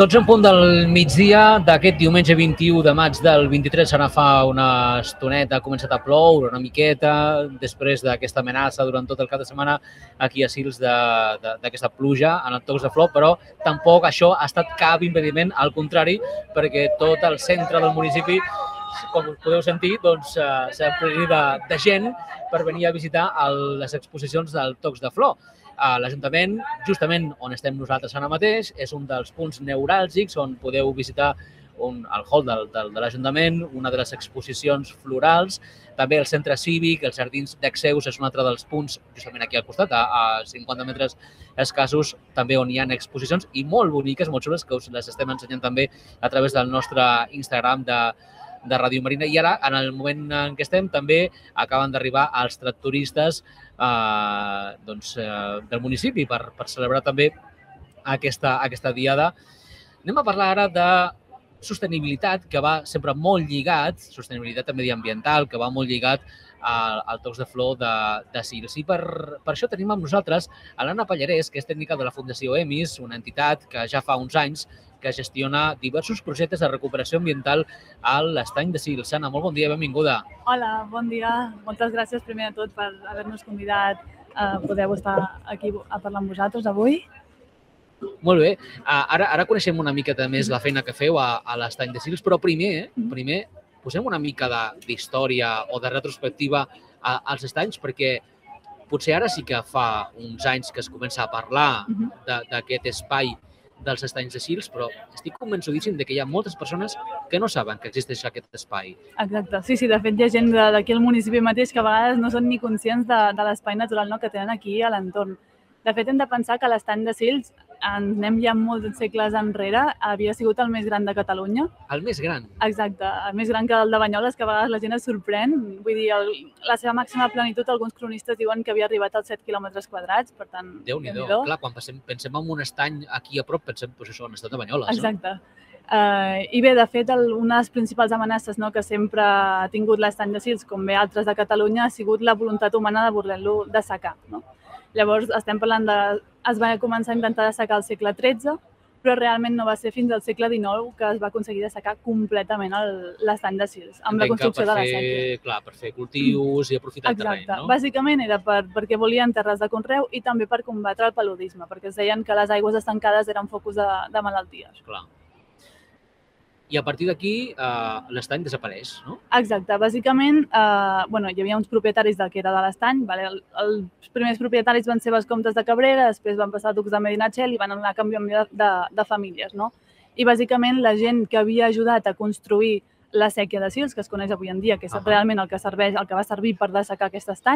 12 en punt del migdia d'aquest diumenge 21 de maig del 23, ara fa una estoneta, ha començat a ploure una miqueta, després d'aquesta amenaça durant tot el cap de setmana aquí a Sils d'aquesta pluja en els tocs de flor, però tampoc això ha estat cap impediment, al contrari, perquè tot el centre del municipi, com us podeu sentir, s'ha omplert de gent per venir a visitar les exposicions del Tocs de Flor. L'Ajuntament, justament on estem nosaltres ara mateix, és un dels punts neuràlgics on podeu visitar el hall de l'Ajuntament, una de les exposicions florals, també el centre cívic, els jardins d'Exeus és un altre dels punts, justament aquí al costat, a 50 metres escassos, també on hi ha exposicions i molt boniques, molt xules, que us les estem ensenyant també a través del nostre Instagram de Ràdio Marina. I ara, en el moment en què estem, també acaben d'arribar els tractoristes del municipi per celebrar també aquesta diada. Anem a parlar ara de sostenibilitat, que va sempre molt lligat, sostenibilitat mediambiental, que va molt lligat al Tocs de Flor de Sils. I per això tenim amb nosaltres a l'Anna Pallarès, que és tècnica de la Fundació EMIS, una entitat que ja fa uns anys que gestiona diversos projectes de recuperació ambiental a l'Estany de Sils. Anna, molt bon dia, benvinguda. Hola, bon dia. Moltes gràcies primer de tot per haver-nos convidat a poder estar aquí a parlar amb vosaltres avui. Molt bé. Ara coneixem una miqueta més la feina que feu a l'Estany de Sils, però primer posem una mica d'història o de retrospectiva als estanys, perquè potser ara sí que fa uns anys que es comença a parlar d'aquest espai dels estanys de Sils, però estic convençudíssim que hi ha moltes persones que no saben que existeix aquest espai. Exacte, sí, de fet hi ha gent d'aquí al municipi mateix que a vegades no són ni conscients de l'espai natural que tenen aquí a l'entorn. De fet, hem de pensar que l'Estany de Sils, anem ja molts segles enrere, havia sigut el més gran de Catalunya. El més gran? Exacte, el més gran que el de Banyoles, que a vegades la gent es sorprèn. Vull dir, la seva màxima plenitud, alguns cronistes diuen que havia arribat als 7 quilòmetres quadrats, per tant, Déu-n'hi-do. Clar, quan pensem en un estany aquí a prop, pensem en l'estat de Banyoles. Exacte. I bé, de fet, una de les principals amenaces que sempre ha tingut l'Estany de Sils, com bé altres de Catalunya, ha sigut la voluntat humana de voler-lo dessecar. Llavors, estem parlant es va començar a intentar dessecar al segle XIII, però realment no va ser fins al segle XIX que es va aconseguir dessecar completament l'Estany de Sils, amb la construcció de la séquia. Clar, per fer cultius i aprofitar el terreny, no? Exacte. Bàsicament era perquè volien terres de conreu i també per combatre el paludisme, perquè es deien que les aigües estancades eren focus de malalties. Clar. I a partir d'aquí l'estany desapareix, no? Exacte. Bàsicament, hi havia uns propietaris del que era de l'estany. Els primers propietaris van ser els comtes de Cabrera, després van passar ducs de Medinaceli i van anar canviant de famílies. I bàsicament la gent que havia ajudat a construir la séquia de Sils, que es coneix avui en dia, que és realment el que va servir per dessecar aquest estany,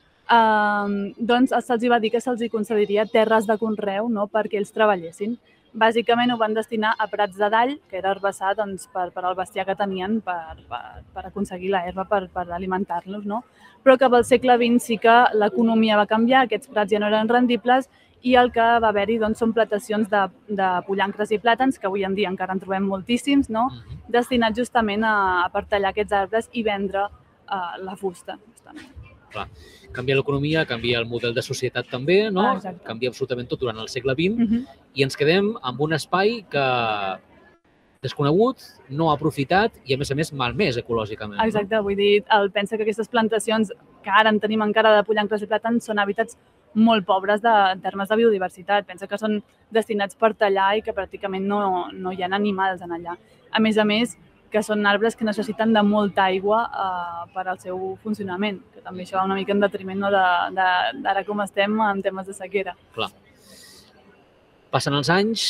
doncs se'ls va dir que se'ls concediria terres de conreu perquè ells treballessin. Bàsicament ho van destinar a prats de dall, que era herbassar per al bestiar que tenien per aconseguir l'herba per alimentar-los. Però que al segle XX sí que l'economia va canviar, aquests prats ja no eren rendibles i el que va haver-hi són plantacions de pollancres i plàtans, que avui en dia encara en trobem moltíssims, destinats justament a tallar aquests arbres i vendre la fusta. Clar, canvia l'economia, canvia el model de societat també, no? Canvia absolutament tot durant el segle XX i ens quedem amb un espai que desconegut, no aprofitat i, a més, malmès ecològicament. Exacte, vull dir, pensa que aquestes plantacions que ara en tenim encara de pollancres i plàtans són hàbitats molt pobres en termes de biodiversitat. Pensa que són destinats per tallar i que pràcticament no hi ha animals en allà. A més, que són arbres que necessiten de molta aigua per al seu funcionament, que també això va una mica en detriment d'ara com estem en temes de sequera. Clar. Passen els anys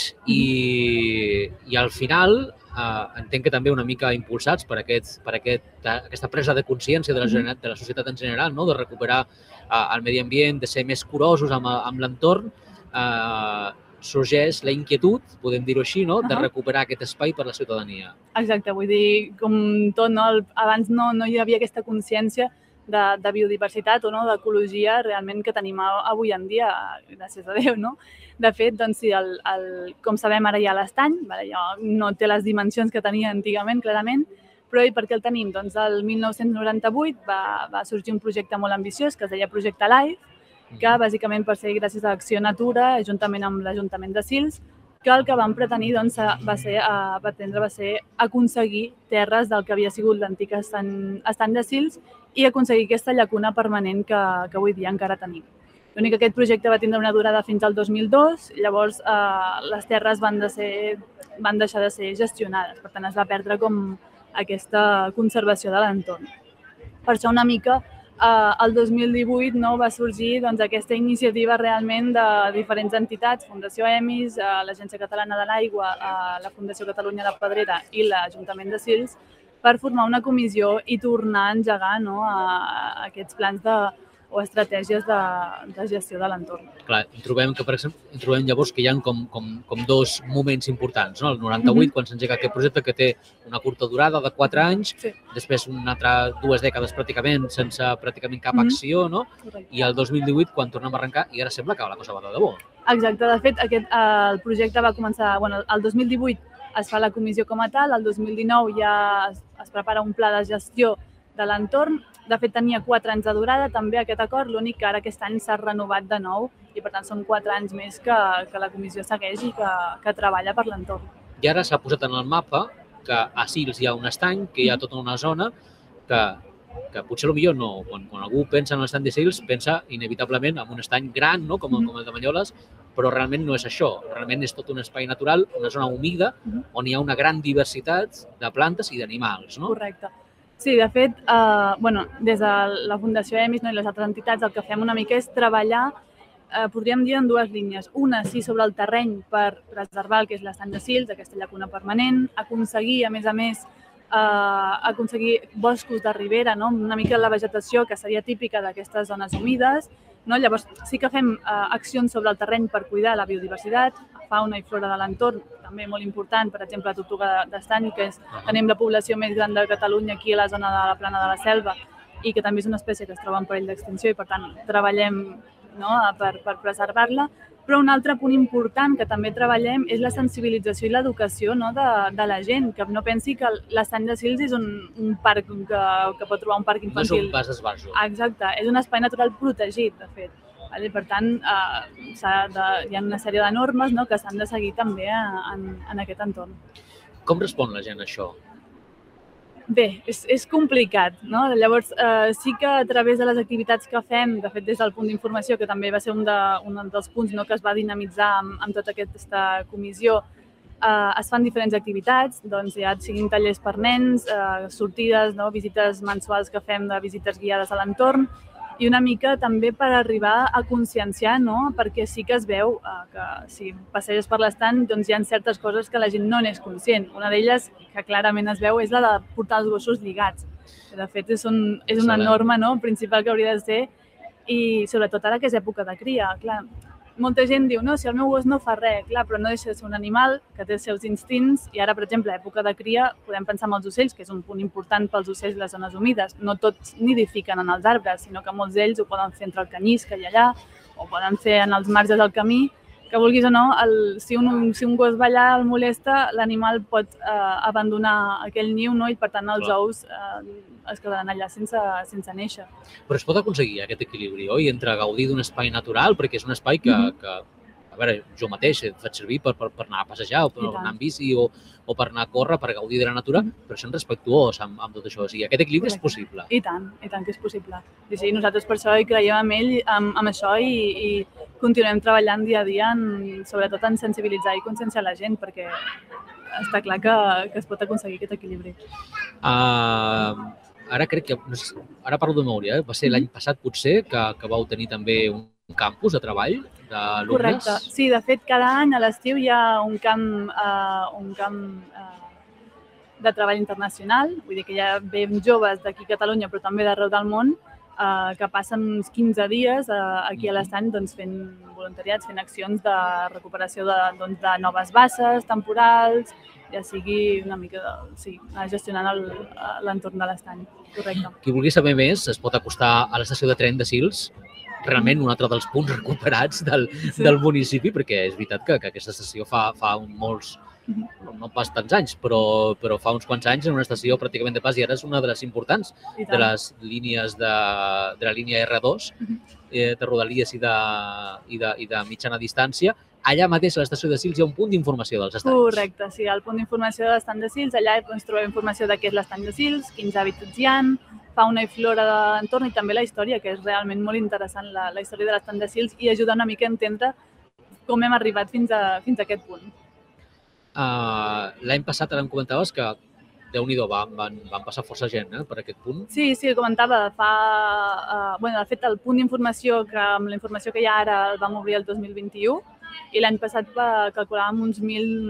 i al final entenc que també una mica impulsats per aquesta presa de consciència de la societat en general, de recuperar el medi ambient, de ser més curosos amb l'entorn, sorgeix la inquietud, podem dir-ho així, de recuperar aquest espai per a la ciutadania. Exacte, vull dir, com tot, abans no hi havia aquesta consciència de biodiversitat o d'ecologia realment que tenim avui en dia, gràcies a Déu, De fet, com sabem, ara hi ha l'estany, no té les dimensions que tenia antigament, clarament, però i per què el tenim? Doncs el 1998 va sorgir un projecte molt ambiciós que es deia Projecte Life, que bàsicament per ser gràcies a Acció Natura, juntament amb l'Ajuntament de Sils, que el que van pretenir va ser aconseguir terres del que havia sigut l'antic estany de Sils i aconseguir aquesta llacuna permanent que avui dia encara tenim. L'únic que aquest projecte va tindre una durada fins al 2002, llavors les terres van deixar de ser gestionades, per tant es va perdre com aquesta conservació de l'entorn. Per això una mica el 2018 va sorgir aquesta iniciativa realment de diferents entitats, Fundació EMIS, l'Agència Catalana de l'Aigua, la Fundació Catalunya de Pedrera i l'Ajuntament de Sils, per formar una comissió i tornar a engegar aquests plans o estratègies de gestió de l'entorn. Clar, trobem llavors que hi ha com dos moments importants. El 98, quan s'engega aquest projecte, que té una curta durada de 4 anys, després una altra 2 dècades pràcticament sense pràcticament cap acció, i el 2018, quan tornem a arrencar, i ara sembla que la cosa va de debò. Exacte, de fet, el projecte va començar, el 2018 es fa la comissió com a tal, el 2019 ja es prepara un pla de gestió de l'entorn. De fet, tenia 4 anys de durada també aquest acord, l'únic que ara aquest any s'ha renovat de nou i per tant són 4 anys més que la comissió segueix i que treballa per l'entorn. I ara s'ha posat en el mapa que a Sils hi ha un estany, que hi ha tota una zona que potser potser no, quan algú pensa en l'estany de Sils pensa inevitablement en un estany gran, com el de Banyoles, però realment no és això. Realment és tot un espai natural, una zona humida, on hi ha una gran diversitat de plantes i d'animals. Correcte. Sí, de fet, des de la Fundació EMIS i les altres entitats el que fem una mica és treballar, podríem dir, en 2 línies. Una, sí, sobre el terreny per preservar el que és l'estany de Sils, aquesta llacuna permanent, aconseguir, a més, aconseguir boscos de ribera, una mica la vegetació que seria típica d'aquestes zones humides. Llavors, sí que fem accions sobre el terreny per cuidar la biodiversitat, fauna i flora de l'entorn, també molt important, per exemple, la tortuga d'estany, que tenim la població més gran de Catalunya aquí a la zona de la Plana de la Selva i que també és una espècie que es troba en perill d'extinció i, per tant, treballem per preservar-la. Però un altre punt important que també treballem és la sensibilització i l'educació de la gent, que no pensi que l'estany de Sils és un parc que pot trobar un parc infantil. No és un pas d'esbarjo. Exacte, és un espai natural protegit, de fet. Per tant, hi ha una sèrie de normes que s'han de seguir també en aquest entorn. Com respon la gent a això? Bé, és complicat. Llavors, sí que a través de les activitats que fem, de fet des del punt d'informació, que també va ser un dels punts que es va dinamitzar amb tota aquesta comissió, es fan diferents activitats, ja siguin tallers per nens, sortides, visites mensuals que fem de visites guiades a l'entorn, i una mica també per arribar a conscienciar, perquè sí que es veu que si passeges per l'estany hi ha certes coses que la gent no n'és conscient. Una d'elles, que clarament es veu, és la de portar els gossos lligats. De fet, és una norma principal que hauria de ser, i sobretot ara que és època de cria. Clar, molta gent diu, si el meu gos no fa res, clar, però no deixa de ser un animal que té els seus instints i ara, per exemple, a època de cria podem pensar en els ocells, que és un punt important pels ocells a les zones humides. No tots nidifiquen en els arbres, sinó que molts d'ells ho poden fer entre el canyís que hi ha allà o poden fer en els marges del camí, que vulguis o no, si un gos va allà, el molesta, l'animal pot abandonar aquell niu i, per tant, els ous es quedaran allà sense néixer. Però es pot aconseguir aquest equilibri, oi? Entre gaudir d'un espai natural, perquè és un espai que a veure, jo mateix el faig servir per anar a passejar o per anar en bici o per anar a córrer, per gaudir de la natura, però sent respectuós amb tot això. O sigui, aquest equilibri és possible. I tant que és possible. Sí, nosaltres per això hi creiem amb ell, amb això, i continuem treballant dia a dia, sobretot en sensibilitzar i conscienciar la gent, perquè està clar que es pot aconseguir aquest equilibri. Ara crec que, ara parlo de memòria, va ser l'any passat potser que vau tenir també un campus de treball d'alumnes? Correcte. Sí, de fet, cada any a l'estiu hi ha un camp de treball internacional, vull dir que hi ha ben joves d'aquí a Catalunya, però també d'arreu del món, que passen uns 15 dies aquí a l'estany fent voluntariats, fent accions de recuperació de noves basses temporals, ja sigui una mica gestionant l'entorn de l'estany. Correcte. Qui vulgui saber més es pot acostar a l'estació de tren de Sils, realment un altre dels punts recuperats del municipi, perquè és veritat que aquesta estació fa molts, no pas tants anys, però fa uns quants anys en una estació pràcticament de pas i ara és una de les importants de les línies de la línia R2, de Rodalies i de mitjana distància, allà mateix a l'estació de Sils hi ha un punt d'informació dels estanys. Correcte, sí, al punt d'informació de l'estany de Sils, allà ens trobem informació de què és l'estany de Sils, quins hàbitats hi ha, fauna i flora de l'entorn i també la història, que és realment molt interessant, la història de l'estany de Sils, i ajuda una mica a entendre com hem arribat fins a aquest punt. L'any passat ara em comentaves que Déu-n'hi-do, van passar força gent per aquest punt. Sí, comentava. De fet, el punt d'informació, que amb la informació que hi ha ara el vam obrir el 2021 i l'any passat calculàvem unes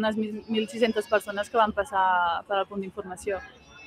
1.600 persones que van passar per al punt d'informació.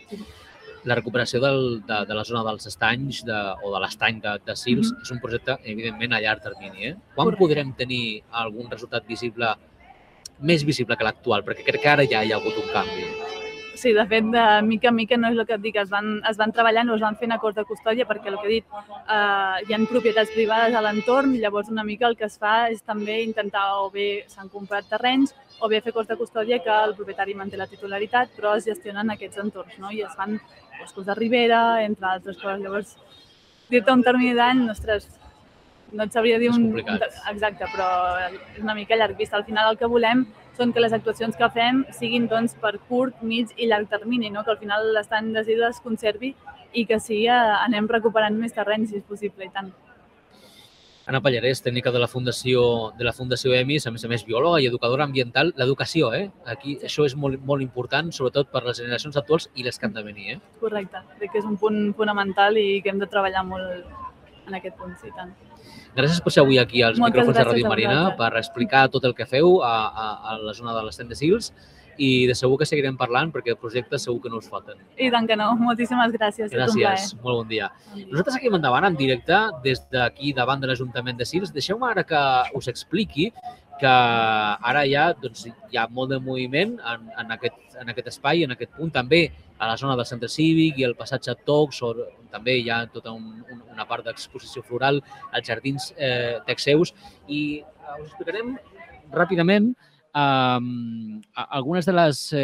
La recuperació de la zona dels estanys o de l'estany de Sils és un projecte, evidentment, a llarg termini. Quan podrem tenir algun resultat visible, més visible que l'actual? Perquè crec que ara ja hi ha hagut un canvi. Sí, de fet, de mica en mica, no és el que et dic, es van treballant o es van fent acords de custòdia perquè, el que he dit, hi ha propietats privades a l'entorn i llavors una mica el que es fa és també intentar, o bé s'han comprat terrenys, o bé fer acords de custòdia que el propietari manté la titularitat, però es gestionen aquests entorns, no? I es fan boscos de ribera, entre altres coses. Llavors, dir-te un termini d'any, ostres, no et sabria dir un... Exacte, però és una mica llarg vista. Al final el que volem són que les actuacions que fem siguin per curt, mig i llarg termini, no? Que al final l'estany de Sils es conservi i que sí, anem recuperant més terreny, si és possible, i tant. Anna Pallarès, tècnica de la Fundació EMIS, a més biòloga i educadora ambiental. L'educació, aquí això és molt, molt important, sobretot per les generacions actuals i les que han de venir. Correcte, crec que és un punt fonamental i que hem de treballar molt en aquest punt, sí, tant. Gràcies per ser avui aquí als micròfons de Ràdio Marina per explicar tot el que feu a la zona de l'estany de Sils i de segur que seguirem parlant perquè projectes segur que no us falten. I tant que no. Moltíssimes gràcies. Gràcies. Molt bon dia. Nosaltres seguim endavant en directe des d'aquí davant de l'Ajuntament de Sils. Deixeu-me ara que us expliqui que ara hi ha molt de moviment en aquest espai, en aquest punt, també a la zona del centre cívic i el passatge Tocs, on també hi ha tota una part d'exposició floral, als jardins Texeus, i us explicarem ràpidament algunes de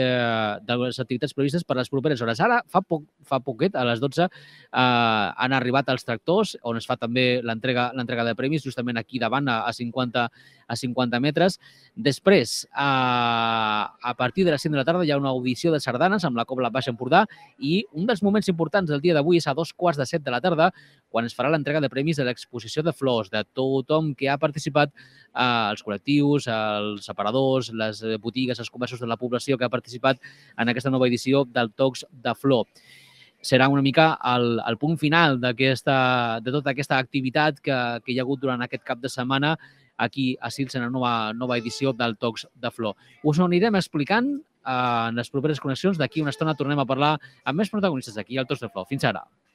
les activitats previstes per les properes hores. Ara, fa poquet, a les 12, han arribat els tractors, on es fa també l'entrega de premis, justament aquí davant, a 50 metres. Després, a partir de les 5 de la tarda, hi ha una audició de sardanes amb la Cobla Baix Empordà i un dels moments importants del dia d'avui és a 2:15 de la tarda, quan es farà l'entrega de premis de l'exposició de flors de tothom que ha participat, els col·lectius, els aparadors, les botigues, els comerços de la població que ha participat en aquesta nova edició del Tocs de Flor. Serà una mica el punt final de tota aquesta activitat que hi ha hagut durant aquest cap de setmana aquí a Sils en la nova edició del Tocs de Flor. Us ho anirem explicant en les properes connexions. D'aquí una estona tornem a parlar amb més protagonistes aquí al Tocs de Flor. Fins ara.